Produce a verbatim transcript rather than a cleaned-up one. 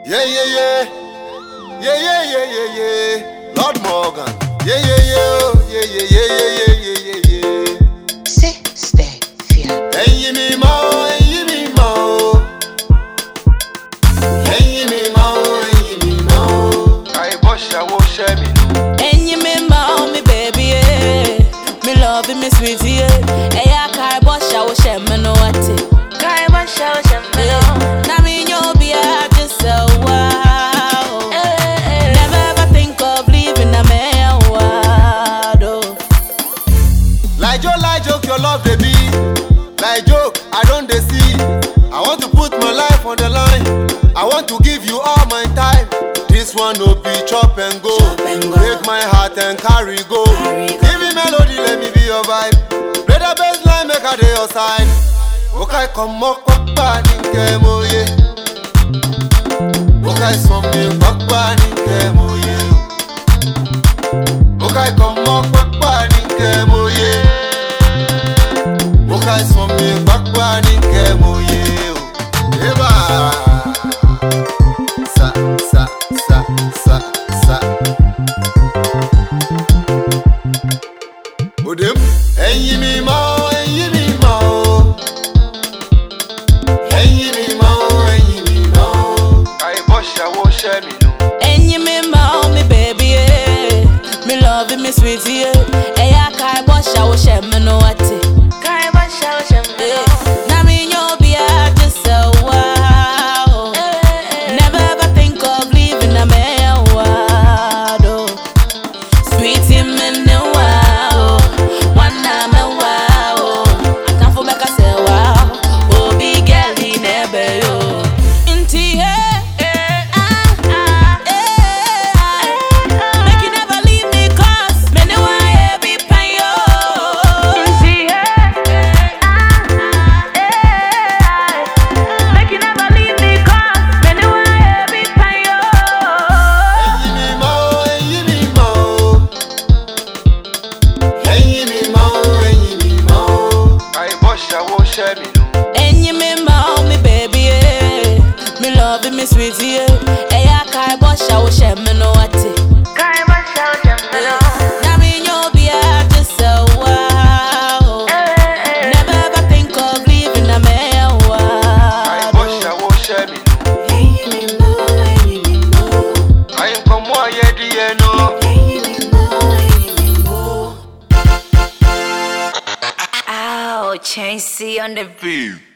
Yeah, yeah, yeah. Yeah, yeah, yeah, yeah, yeah. Lord Morgan. Yeah, yeah, yeah. Yeah, yeah, yeah, yeah, yeah, yeah, yeah. C'est Stefia. Hey, me mo, hey, me mo. Hey, me mo, hey, me mo. I wash, I wash, me no. Hey, me mo, me baby, yeah. Me love me sweetie, yeah. Hey, I can't wash, I wash, me no what it. Can't wash, I wash, me no. Now me no be a just so wow. Never ever think of leaving a man wild. Oh. Like joke, like joke, your love they be. Like joke, I don't they see. I want to put my life on the line. I want to give you all my time. This one no be chop and go. Chop and go. Take my heart and carry go. Carry go. Give me melody, let me be your vibe. Play the bass line, make a day your side. Okay, come on, come back in Kemo, yeah. Okay, some me back back in Kemo, yeah. Okay, come on, come back in Kemo, yeah. Okay, some me back back in Kemo, yeah. Eba, sa sa sa sa sa. Odem, enyi mi ma, enyi mi ma. And you me mo, me baby, yeah. Me love me sweetie, yeah. Hey, I can't wash, I wash, me no what it. Can't wash, I wash, me no. Now me no be a just so wow. Never ever think of leaving a man wild. Oh. Sweetie me no wow. One time me wow. I can't for make I say wow. Oh, big girl in a yo. Into here. And you me mo, me baby, yeah. Me love me sweetie, yeah. Hey, I can't wash, I wash, me no what it. Can't wash, I wash, me no. Now me no be a just so wow. Never ever think of leaving a man wild. I wash, I wash, me no. Hey, me mo, hey, me mo. I am come one year, dear, no. Hey, me mo, hey, me mo. Ow, Chain C on the beat.